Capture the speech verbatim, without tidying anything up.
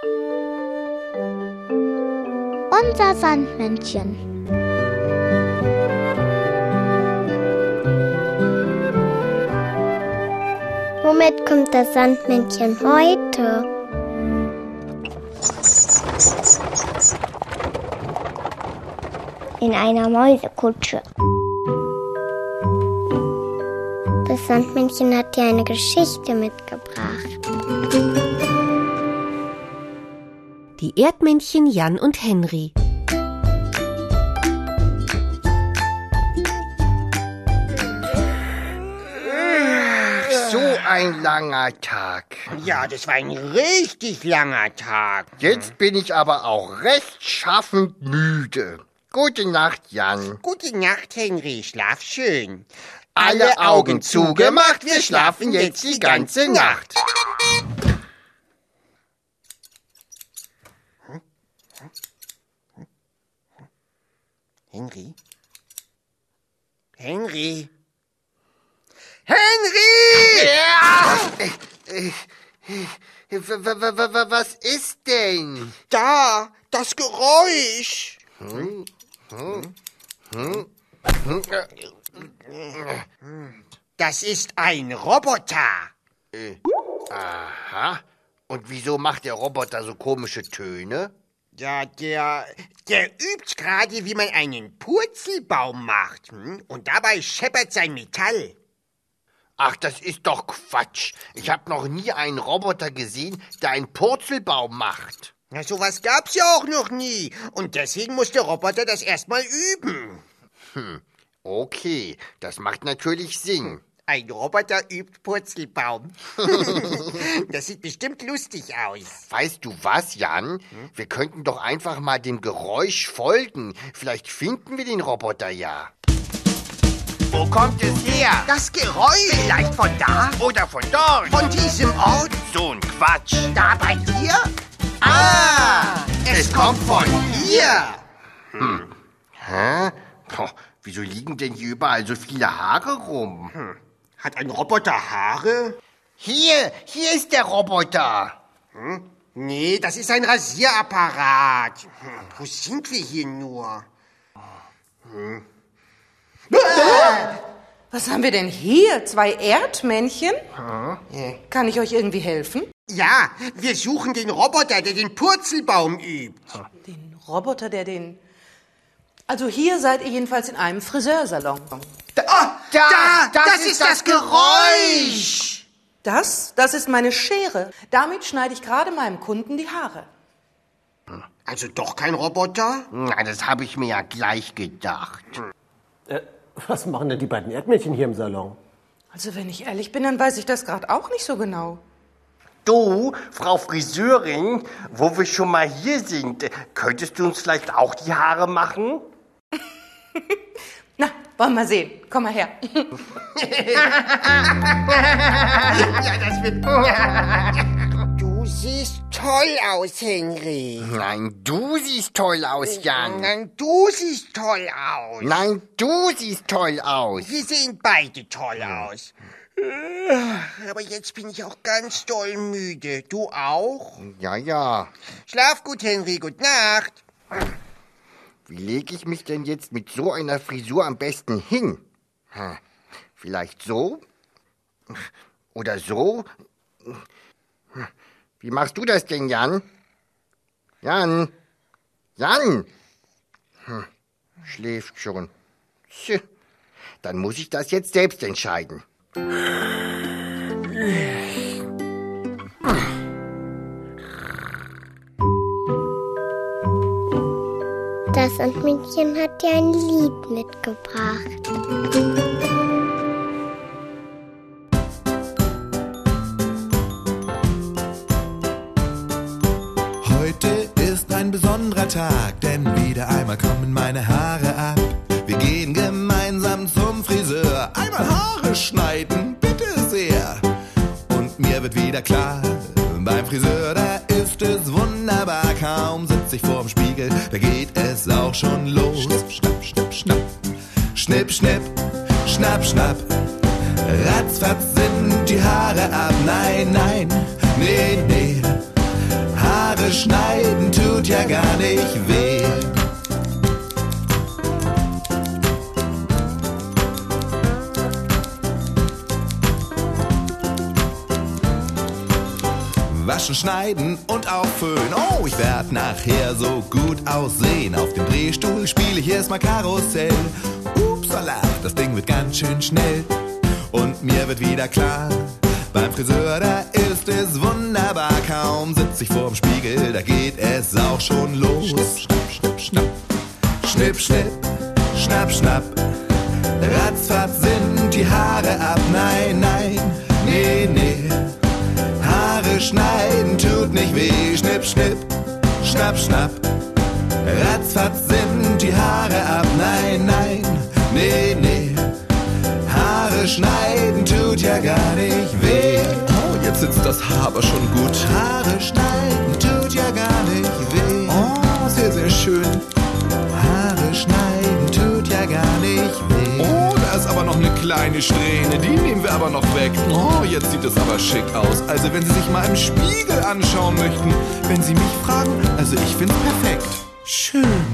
Unser Sandmännchen. Womit kommt das Sandmännchen heute? In einer Mäusekutsche. Das Sandmännchen hat dir eine Geschichte mitgebracht. Die Erdmännchen Jan und Henry. So ein langer Tag. Ja, das war ein richtig langer Tag. Jetzt bin ich aber auch rechtschaffend müde. Gute Nacht, Jan. Gute Nacht, Henry. Schlaf schön. Alle Augen zugemacht, wir schlafen jetzt die ganze Nacht. Henry? Henry? Henry! Ja! Was ist denn? Da, das Geräusch. Hm? Hm? Hm? Das ist ein Roboter. Äh, aha. Und wieso macht der Roboter so komische Töne? Ja, der, der übt gerade, wie man einen Purzelbaum macht. Hm? Und dabei scheppert sein Metall. Ach, das ist doch Quatsch. Ich habe noch nie einen Roboter gesehen, der einen Purzelbaum macht. Na, sowas gab's ja auch noch nie. Und deswegen muss der Roboter das erstmal üben. Hm, okay, das macht natürlich Sinn. Ein Roboter übt Purzelbaum. Das sieht bestimmt lustig aus. Weißt du was, Jan? Hm? Wir könnten doch einfach mal dem Geräusch folgen. Vielleicht finden wir den Roboter ja. Wo kommt es her? Das Geräusch. Vielleicht von da? Oder von dort? Von diesem Ort? So ein Quatsch. Da bei dir? Ah, es, es kommt von hier. Hm. Hä? Puh, wieso liegen denn hier überall so viele Haare rum? Hm. Hat ein Roboter Haare? Hier, hier ist der Roboter. Hm? Nee, das ist ein Rasierapparat. Hm. Wo sind wir hier nur? Hm. Was haben wir denn hier? Zwei Erdmännchen? Hm? Kann ich euch irgendwie helfen? Ja, wir suchen den Roboter, der den Purzelbaum übt. Den Roboter, der den... Also hier seid ihr jedenfalls in einem Friseursalon. Da, oh, da, da das, das ist das Geräusch. Das, das ist meine Schere. Damit schneide ich gerade meinem Kunden die Haare. Also doch kein Roboter? Na, das habe ich mir ja gleich gedacht. Äh, was machen denn die beiden Erdmännchen hier im Salon? Also wenn ich ehrlich bin, dann weiß ich das gerade auch nicht so genau. Du, Frau Friseurin, wo wir schon mal hier sind, könntest du uns vielleicht auch die Haare machen? Na, wollen wir sehen. Komm mal her. Ja, das wird... Du siehst toll aus, Henry. Nein, du siehst toll aus, Jan. Nein, du siehst toll aus. Nein, du siehst toll aus. Wir sehen beide toll aus. Aber jetzt bin ich auch ganz doll müde. Du auch? Ja, ja. Schlaf gut, Henry. Gute Nacht. Wie lege ich mich denn jetzt mit so einer Frisur am besten hin? Hm. Vielleicht so? Oder so? Wie machst du das denn, Jan? Jan? Jan? Hm. Schläft schon. Tch. Dann muss ich das jetzt selbst entscheiden. Das Sandmännchen hat dir ein Lied mitgebracht. Heute ist ein besonderer Tag, denn wieder einmal kommen meine Haare ab. Wir gehen gemeinsam zum Friseur, einmal Haare schneiden, bitte sehr. Und mir wird wieder klar, beim Friseur, da ist es wunderbar. Kaum sitze ich vorm Spiegel, da geht es auch schon los. Schnipp, schnapp, schnapp, schnapp. Schnipp, schnipp, schnapp, schnapp. Ratzfatz sind die Haare ab. Nein, nein, nee, nee. Haare Haare schneiden tut ja gar nicht weh. Waschen, schneiden und auch föhnen. Oh, ich werd nachher so gut aussehen. Auf dem Drehstuhl spiele ich erstmal Karussell. Upsala, das Ding wird ganz schön schnell. Und mir wird wieder klar, beim Friseur, da ist es wunderbar. Kaum sitz ich vorm Spiegel, da geht es auch schon los. Schnipp, schnipp, schnapp. Schnipp, schnipp, schnapp, schnapp. Ratzfatz sind die Haare ab. Nein, nein, nee, nee. Haare schneiden tut nicht weh. Schnipp, schnipp, schnapp, schnapp. Ratzfatz sind die Haare ab. Nein, nein, nee, nee. Haare schneiden tut ja gar nicht weh. Oh, jetzt sitzt das Haar aber schon gut. Haare schneiden tut ja gar nicht weh. Oh, sehr, sehr schön. Haare schneiden tut ja gar nicht weh. Oh, da ist aber noch eine kleine Strähne. Die nehmen wir aber noch weg. Oh, jetzt sieht es aber schick aus. Also wenn Sie sich mal im Spiegel anschauen möchten, wenn Sie mich fragen, also ich find's perfekt. Schön.